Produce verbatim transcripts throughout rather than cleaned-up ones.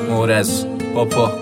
مورز پاپا.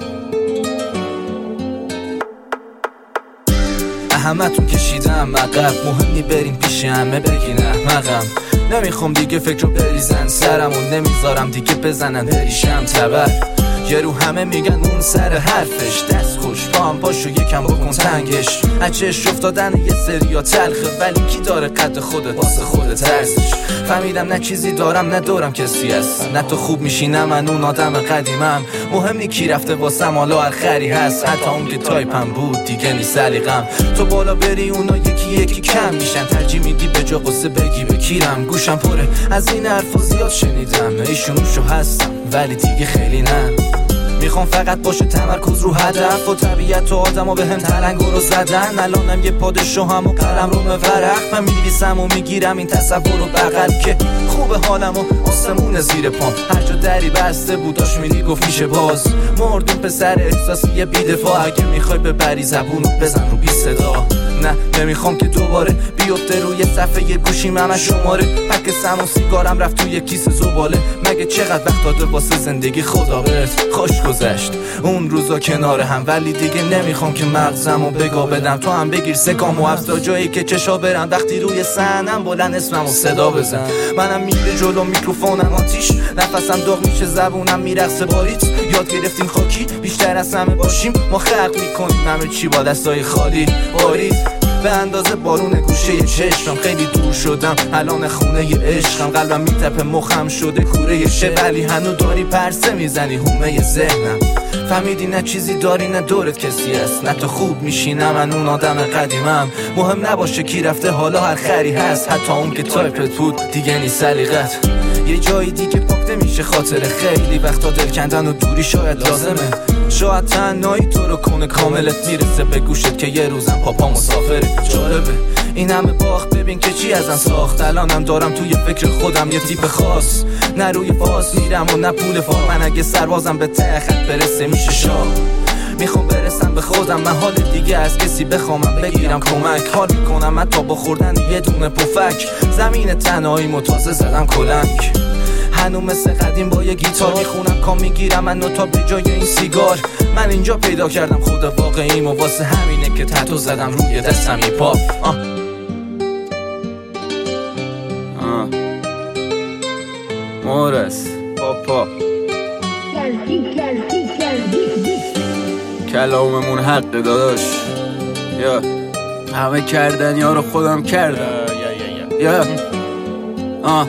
همتون کشیدم عقب، مهم نی بریم پیش همه بگین احمقم. نمیخوام دیگه فکر رو بریزن سرمون، نمیذارم دیگه بزنن بریشم تبر. یه رو همه میگن اون سر حرفش دست خوش، با هم پاشو یکم بکن تنگش. اچهش افتادن یه سریا تلخه، ولی کی داره قد خودت واسه خودت ارزش. فهمیدم نه چیزی دارم نه دارم کسی هست، نه تو خوب میشی نه من اون آدم قدیمم. مهم نی کی رفته واسم حالا آخری هست، حتی اون که تایپم بود دیگه نی سلیقم. تو بالا بری اونا یکی یکی کم میشن، ترجیح میدی به جا قصه بگی بکیرم. گوشم پره از این حرفا زیاد شنیدم، ایشونوشو هستم ولی دیگه خیلی نه. میخوام فقط باشه تمرکز رو هدف، و طبیعت و آدم ها به هم تلنگو رو زدن. الانم یه پادشاهم و قلم رو مورق، من می‌نویسم و میگیرم این تصور رو بغل که خوب حالم و آسمون زیر پام. هر جا دری بسته بود داشت میدی گفت میشه باز. مردون پسر احساسی یه بیدفاع، اگه میخوای ببری زبون رو بزن رو بی صدا. نه نمیخوام که دوباره بیفته روی صفحه یه گوشیم همه شماره. پک سم و سیگارم رفت توی کیسه زباله. مگه چقدر وقت داده واسه زندگی خدا بهت خوش گذشت اون روزا کنار هم، ولی دیگه نمیخوام که مغزمو بگا بدم. تو هم بگیر سکامو از تا جایی که چشا برن، وقتی روی صحنم بلند اسممو صدا بزن. منم میره جلو میکروفونم آتیش، نفسم داغ میشه زبونم میرقصه باریت. یاد گرفتیم خاکی بیشتر از همه باشیم، ما خلق میکنیم همه چی با دستای خالی. بارید به اندازه بارون گوشه چشمم، خیلی دور شدم الان خونه ی عشقم. قلبم میتپه مخم شده کوره شه، ولی هنو داری پرسه میزنی هومه ذهنم. فهمیدی نه چیزی داری نه دورت کسی هست، نه تو خوب میشی نه من اون آدم قدیمم. مهم نباشه کی رفته حالا هر خری هست، حتی اون که تایپت بود دیگه نی سلیقت. یه جایی دیگه پاک نمیشه خاطر، خیلی وقتا دل کندن و دوری شاید لازمه. شاید تنهایی تو رو کنه کاملت میرسه به گوشت که یه روزم پاپا مسافره. جالبه این همه باخت ببین که چی ازن ساخت. الانم دارم توی فکر خودم یه تیپ خاص، نه روی پاس میرم و نه پول فار. من اگه سربازم به ته خط برسه میشه شاه. میخوام برسم به خودم، من حال دیگه از کسی بخوامم بگیرم کمک. حال میکنم من تا با خوردن یه دونه پفک، زمین تنهایی متازه زدم کلنگ. هنو مثل قدیم با یه گیتار میخونم کام میگیرم من تا به جای این سیگار. من اینجا پیدا کردم خود واقعیم و واسه همینه که تتو زدم روی دستم ای پاپ. آه. آه. مورس پاپا کلاممون حق داداش. یا همه کردن یا رو خودم کردم. یا آه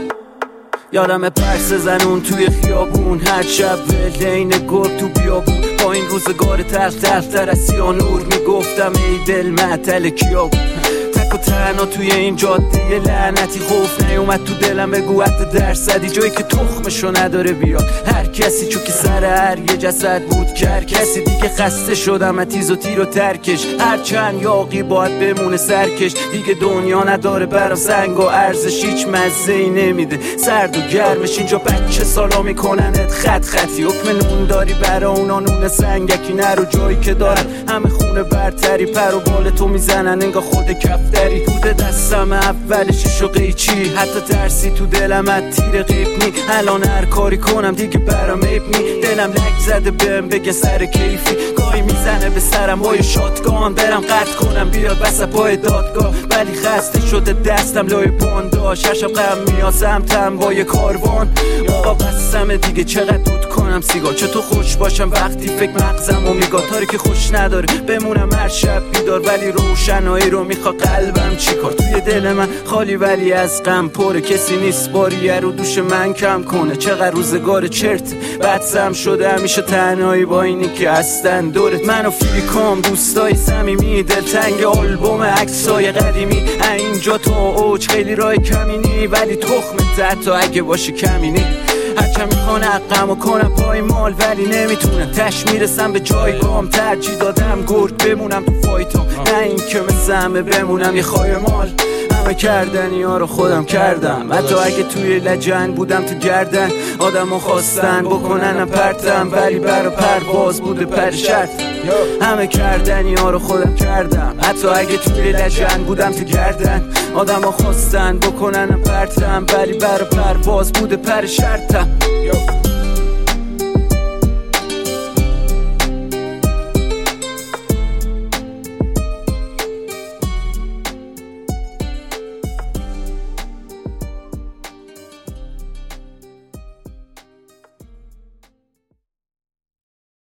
یادم پرس زنون توی خیابون، هر شب ولین گرگ تو بیابون. با این روزگار تلخ تلختر از سیانور میگفتم ای دل معطل کیا. تک و تنها توی این جاده لعنتی، خوف نیومد تو دلم بگو حتی درصدی جایی که تخمشو نداره بیاد. هر کسی چون که سر هر یه جسد بود که هر کسی دیگه خسته شدم تیز و تیر و ترکش. هر چند یاقی باید بمونه سرکش، دیگه دنیا نداره برام سنگ و ارزش، هیچ مزه ای نمیده سرد و گرمش. اینجا بچه سالا میکننت خط خطی، حکم نون داری برا اونا نون سنگکی. نرو جایی که دارن همه خونه برتری، پر و بال تو میزنن انگار خود کفتری. دود دستم اولش شو قیچی، حتی ترسی تو دلم از تیر قیب نی. الان هر کاری کنم دیگه برام عیب نی، دلم لک زده بهم بگه سر کیفی. گاهی میزنه به سرم با یه شاتگان، برم قطع کنم بیاد بس پای دادگاه. ولی خسته شده دستم لای بانداش، هر شب غم میازم تم با یه کاروان. آقا بسمه دیگه چقدر دود کنم سیگار، چطور خوش باشم وقتی فکر مغزم و میگاه. تاری که خوش نداره بمونم هر شب بیدار، ولی روشنایی رو میخوا قلبم چیکار. توی دل من خالی ولی از غم پره، کسی نیست باریه رو دوش من کم کنه. چقدر روزگار چرت بدسم شده همیشه تنهایی با اینی که هستن دورت. من و فیلیکام دوستای صمیمی، دلتنگ آلبوم عکسای قدیمی. اینجا تا اوج خیلی راه کمینی، ولی تخمت حتی اگه باشه کمینی. هرچه میخوان حقم و کنم پای مال، ولی نمیتونم تش میرسم به جایگام. ترجیح دادم گرد بمونم تو فایتام، نه این که مثل همه بمونم یه خواهی مال. همه کردنی ها رو خودم کردم، حتی اگه توی لجن بودم تو گردن. آدم ها خواستن بکننم پرتم، ولی برا پرواز بوده پر شرط. همه کردنی ها رو خودم کردم، حتی اگه توی لجن بودم تو گردن. آدم ها خواستن بکننم پرتم، ولی برا پرواز بوده پر شرطم.